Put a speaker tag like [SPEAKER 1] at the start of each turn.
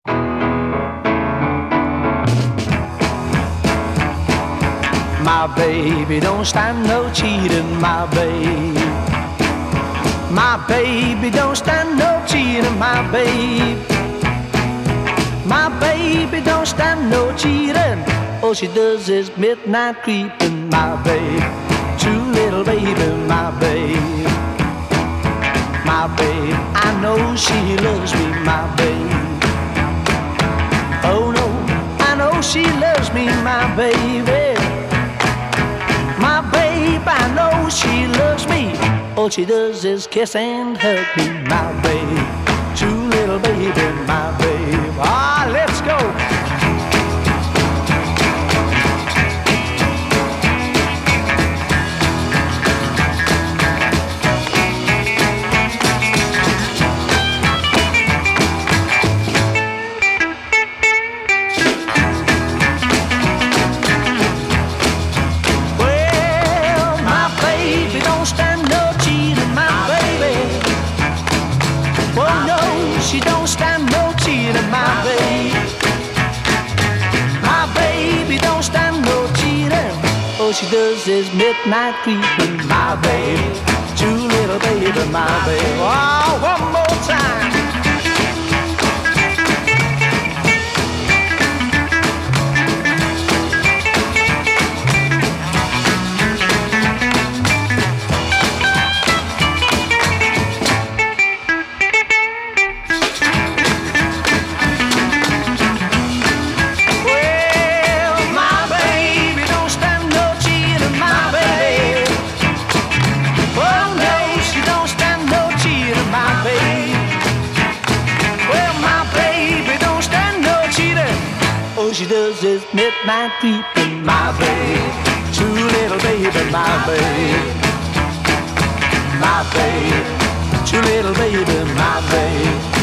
[SPEAKER 1] My baby don't stand no cheating, my babe. My baby don't stand no cheating, my babe. My baby don't stand no cheating. All she does is midnight creeping, my babe. True little baby, my babe. My babe, I know she loves me, my babe. Oh no, I know she loves me, my baby. My babe, I know she loves me. All she does is kiss and hug me, my babe. True little baby, my babe. Ah, let's go. She don't stand no cheating, my babe. My baby don't stand no cheating. All she does is midnight creeping, my babe. True little baby, my babe. Oh, one more time. All she does is midnight creeping, my babe. True little baby, my babe. My babe. True little baby, my babe.